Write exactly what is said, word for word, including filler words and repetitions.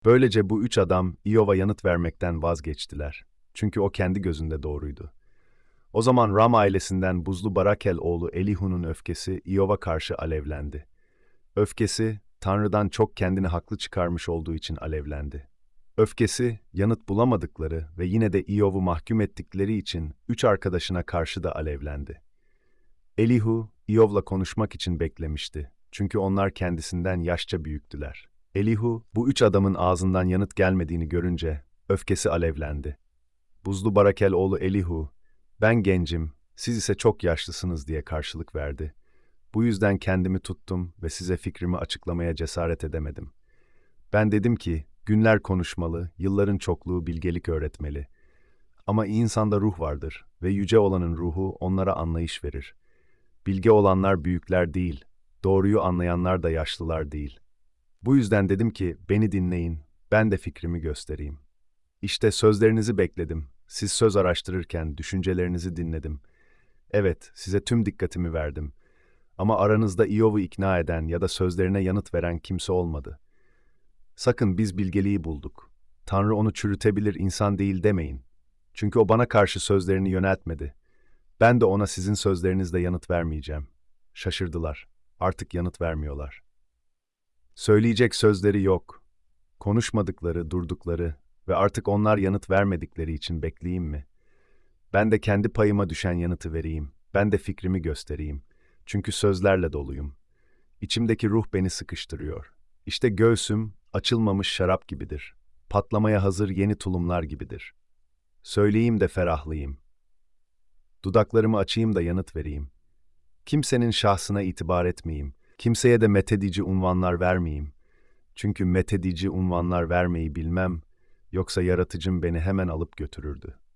Böylece bu üç adam İyov'a yanıt vermekten vazgeçtiler. Çünkü o kendi gözünde doğruydu. O zaman Ram ailesinden Buzlu Barakel oğlu Elihu'nun öfkesi İyov'a karşı alevlendi. Öfkesi, Tanrı'dan çok kendini haklı çıkarmış olduğu için alevlendi. Öfkesi, yanıt bulamadıkları ve yine de İyov'u mahkum ettikleri için üç arkadaşına karşı da alevlendi. Elihu, İyov'la konuşmak için beklemişti. Çünkü onlar kendisinden yaşça büyüktüler. Elihu, bu üç adamın ağzından yanıt gelmediğini görünce öfkesi alevlendi. Buzlu Barakel oğlu Elihu, "Ben gencim, siz ise çok yaşlısınız." diye karşılık verdi. Bu yüzden kendimi tuttum ve size fikrimi açıklamaya cesaret edemedim. Ben dedim ki, günler konuşmalı, yılların çokluğu bilgelik öğretmeli. Ama insanda ruh vardır ve yüce olanın ruhu onlara anlayış verir. Bilge olanlar büyükler değil, doğruyu anlayanlar da yaşlılar değil. Bu yüzden dedim ki, beni dinleyin, ben de fikrimi göstereyim. İşte sözlerinizi bekledim. Siz söz araştırırken düşüncelerinizi dinledim. Evet, size tüm dikkatimi verdim. Ama aranızda İyov'u ikna eden ya da sözlerine yanıt veren kimse olmadı. Sakın biz bilgeliği bulduk. Tanrı onu çürütebilir, insan değil demeyin. Çünkü o bana karşı sözlerini yöneltmedi. Ben de ona sizin sözlerinizle yanıt vermeyeceğim. Şaşırdılar. Artık yanıt vermiyorlar. Söyleyecek sözleri yok. Konuşmadıkları, durdukları ve artık onlar yanıt vermedikleri için bekleyeyim mi? Ben de kendi payıma düşen yanıtı vereyim. Ben de fikrimi göstereyim. Çünkü sözlerle doluyum. İçimdeki ruh beni sıkıştırıyor. İşte göğsüm açılmamış şarap gibidir. Patlamaya hazır yeni tulumlar gibidir. Söyleyeyim de ferahlayayım. Dudaklarımı açayım da yanıt vereyim. Kimsenin şahsına itibar etmeyeyim. Kimseye de methedici unvanlar vermeyeyim. Çünkü methedici unvanlar vermeyi bilmem, yoksa yaratıcım beni hemen alıp götürürdü.